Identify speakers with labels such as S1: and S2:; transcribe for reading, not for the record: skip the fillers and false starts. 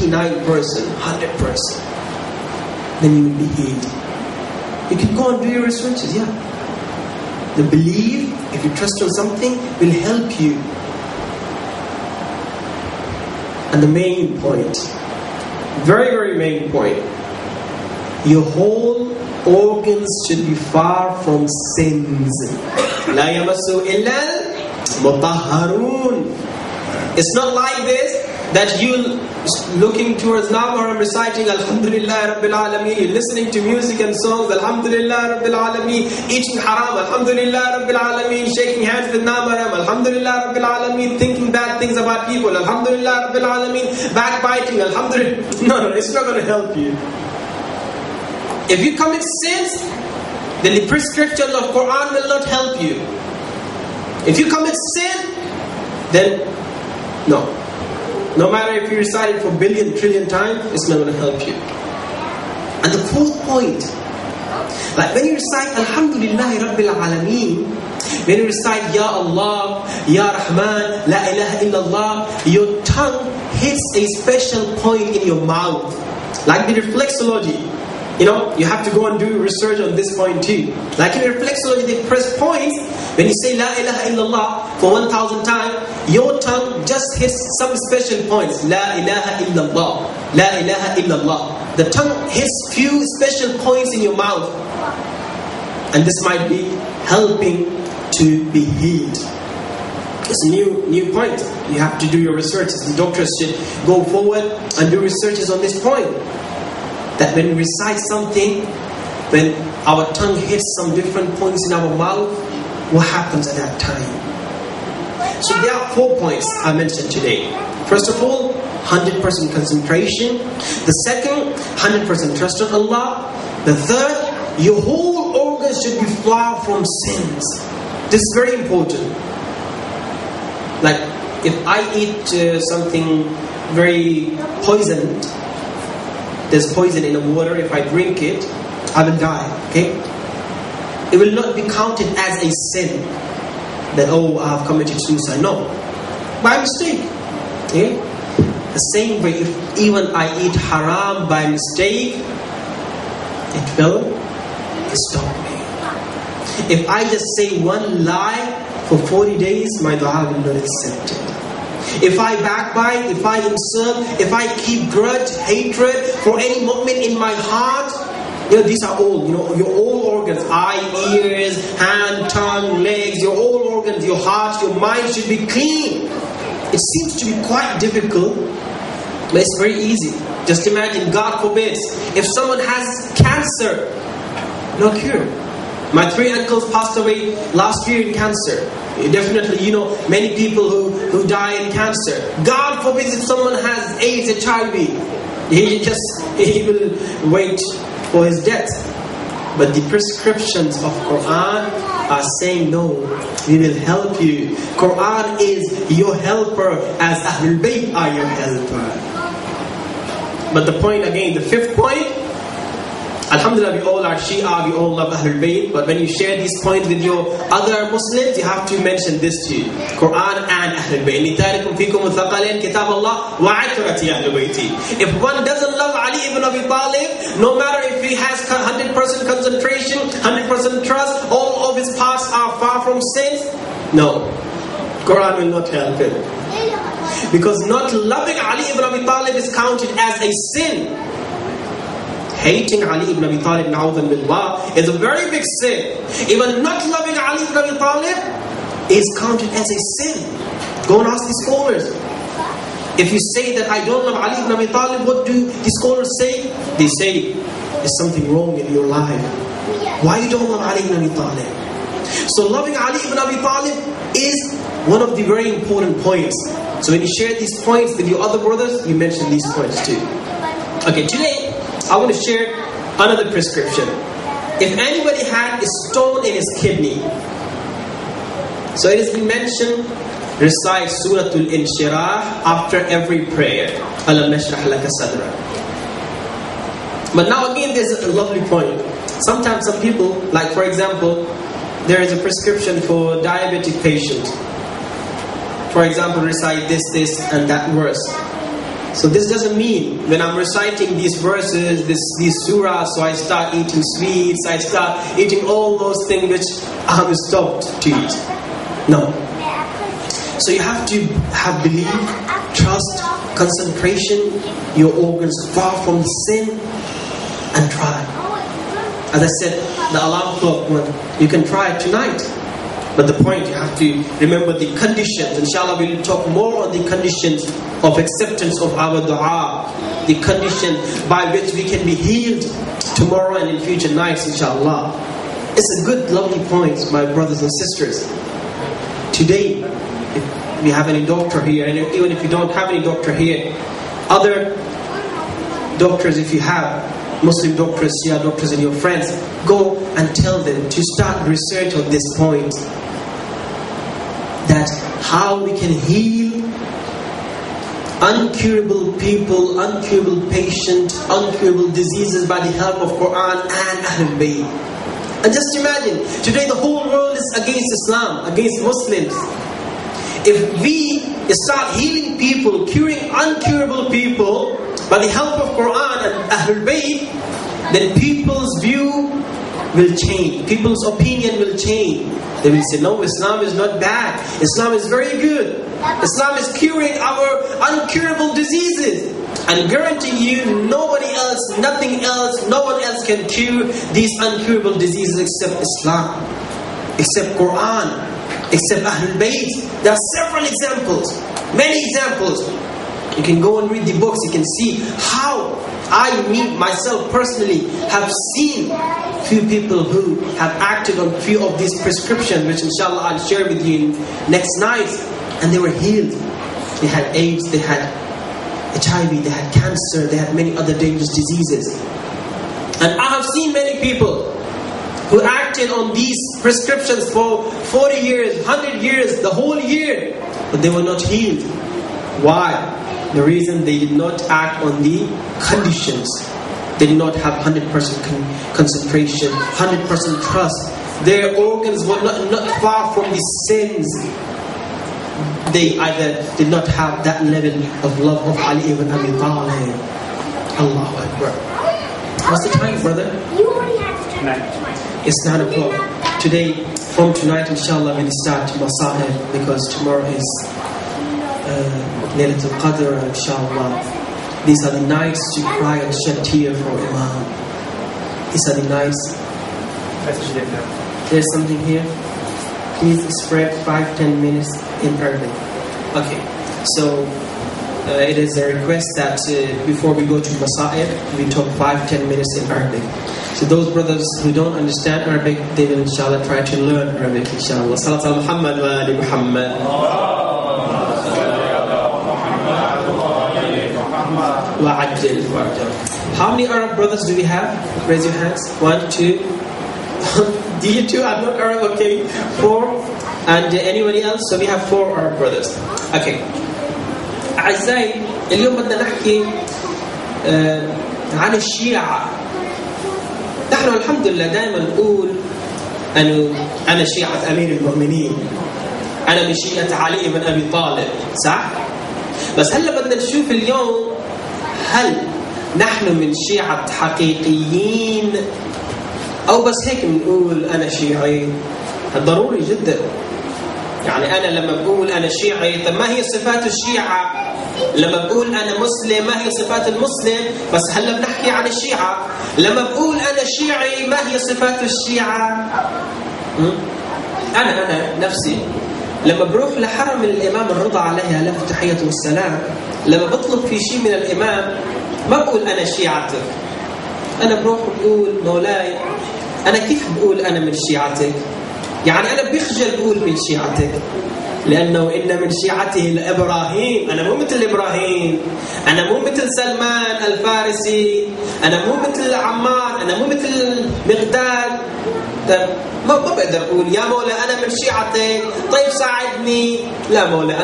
S1: 100%, then you will be healed. You can go and do your researches, yeah. The belief, if you trust on something, will help you. And the main point, very, very main point, your whole organs should be far from sins. لا يمسوا إلا المطهرون. It's not like this, that you looking towards Namaram, reciting Alhamdulillah Rabbil Alameen, you're listening to music and songs, Alhamdulillah Rabbil Alameen, eating haram, Alhamdulillah Rabbil Alameen, shaking hands with Namaram, Alhamdulillah Rabbil Alameen, thinking bad things about people, Alhamdulillah Rabbil Alameen, backbiting, Alhamdulillah. No, it's not going to help you. If you commit sins, then the prescriptions of Quran will not help you. If you commit sin, then no. No matter if you recite it for billion, trillion times, it's not going to help you. And the fourth point, like when you recite Alhamdulillah Rabbil Alameen, when you recite Ya Allah, Ya Rahman, La ilaha illallah, your tongue hits a special point in your mouth. Like the reflexology. You know, you have to go and do research on this point too. Like in reflexology, they press points. When you say La ilaha illallah for 1,000 times, your tongue just hits some special points. La ilaha illallah, La ilaha illallah. The tongue hits few special points in your mouth. And this might be helping to be healed. It's a new point. You have to do your researches. The doctors should go forward and do researches on this point. That when we recite something, when our tongue hits some different points in our mouth, what happens at that time? So there are 4 points I mentioned today. First of all, 100% concentration. The second, 100% trust on Allah. The third, your whole organs should be far from sins. This is very important. Like if I eat something very poisoned, there's poison in the water, if I drink it, I will die, okay? It will not be counted as a sin. That, oh, I have committed suicide. No. By mistake. Okay? The same way, if even I eat haram by mistake, it will stop me. If I just say one lie for 40 days, my dua will not accept it. If I backbite, if I insult, if I keep grudge, hatred for any moment in my heart, these are all, your all organs, eye, ears, hand, tongue, legs, your all organs, your heart, your mind should be clean. It seems to be quite difficult, but it's very easy. Just imagine, God forbids, if someone has cancer, no cure. My 3 uncles passed away last year in cancer. Definitely, many people who die in cancer. God forbids if someone has AIDS, HIV. He will wait for his death. But the prescriptions of Quran are saying, no, we will help you. Quran is your helper as Ahlul Bayt are your helper. But the point again, the 5th point, Alhamdulillah, we all are Shia, we all love Ahlul Bayt, but when you share these points with your other Muslims, you have to mention this too. Quran and Ahlul Bayt. If one doesn't love Ali ibn Abi Talib, no matter if he has 100% concentration, 100% trust, all of his parts are far from sins, no, Quran will not help him. Because not loving Ali ibn Abi Talib is counted as a sin. Hating Ali ibn Abi Talib, na'udhan billah, is a very big sin. Even not loving Ali ibn Abi Talib is counted as a sin. Go and ask the scholars. If you say that I don't love Ali ibn Abi Talib, what do the scholars say? They say, there's something wrong in your life. Why you don't love Ali ibn Abi Talib? So loving Ali ibn Abi Talib is one of the very important points. So when you share these points with your other brothers, you mention these points too. Okay, today I want to share another prescription. If anybody had a stone in his kidney, so it has been mentioned, recite Suratul Inshirah after every prayer. Alam nashrah laka sadrak. But now again, there's a lovely point. Sometimes some people, like for example, there is a prescription for diabetic patients. For example, recite this, and that verse. So this doesn't mean when I'm reciting these verses, these surahs, so I start eating sweets, I start eating all those things which I have stopped to eat. No. So you have to have belief, trust, concentration, your organs far from sin, and try. As I said, the alarm clock one, you can try it tonight. But the point, you have to remember the conditions. Inshallah, we will talk more on the conditions of acceptance of our dua. The condition by which we can be healed tomorrow and in future nights, inshallah. It's a good, lovely point, my brothers and sisters. Today, if we have any doctor here, and even if you don't have any doctor here, other doctors, if you have Muslim doctors, Shia doctors and your friends, go and tell them to start research on this point. That how we can heal uncurable people, uncurable patients, uncurable diseases by the help of Quran and Ahlul Bayt. And just imagine, today the whole world is against Islam, against Muslims. If we start healing people, curing uncurable people by the help of Quran and Ahlul Bayt, then people's view will change. People's opinion will change. They will say, no, Islam is not bad. Islam is very good. Islam is curing our uncurable diseases. And guarantee you, nobody else, nothing else, no one else can cure these uncurable diseases except Islam, except Quran, except Ahlul Bayt. There are several examples, many examples. You can go and read the books, you can see how me myself personally have seen few people who have acted on few of these prescriptions, which inshallah I'll share with you next night, and they were healed. They had AIDS, they had HIV, they had cancer, they had many other dangerous diseases. And I have seen many people who acted on these prescriptions for 40 years, 100 years, the whole year, but they were not healed. Why? The reason they did not act on the conditions. They did not have 100% concentration, 100% trust. Their organs were not far from the sins. They either did not have that level of love of Ali ibn Abi Talib. Allahu Akbar. What's the time, brother? It's 9 o'clock. Today, from tonight, inshallah, we'll start Masahib, because tomorrow is Laylatul Qadr, inshallah. These are the nights to cry and shed tears for Imam. These are the nights. There's something here. Please spread 5-10 minutes in Arabic. Okay, so it is a request that before we go to Masa'ib, we talk 5-10 minutes in Arabic. So those brothers who don't understand Arabic, they will inshallah try to learn Arabic, inshallah. Salat al Muhammad wa ali Muhammad. How many Arab brothers do we have? Raise your hands. 1, 2. Do you two are not Arab? Okay. 4. And anybody else? So we have 4 Arab brothers. Okay. أعزائي اليوم بدنا نحكي عن الشيعة. نحن الحمد لله دائما نقول أنا شيعة أمير المؤمنين. أنا من شيعة علي بن أبي طالب. صح؟ بس هلا بدنا نشوف اليوم هل نحن من شيعة حقيقيين أو بس هيك بنقول أنا شيعي. ضروري جدا. يعني أنا لما بقول أنا شيعي، طب ما هي صفات الشيعة؟ لما بقول أنا مسلم، ما هي صفات المسلم؟ بس هلا بنحكي عن الشيعة. لما بقول أنا شيعي، ما هي صفات الشيعة؟ أنا نفسي لما بروح لحرم الإمام الرضا عليه ألف تحية والسلام، لما بطلب في شيء من الإمام ما بقول أنا شيعتك. أنا بروح بقول مولاي أنا كيف بقول أنا من شيعتك؟ يعني أنا بخجل بقول من شيعتك، لأنه إن من شيعته لإبراهيم. أنا مو مثل إبراهيم، أنا مو مثل سلمان الفارسي، أنا مو مثل عمار، أنا مو مثل مقداد. ما بقدر أقول يا مولا أنا من شيعتك، طيب ساعدني. لا مولا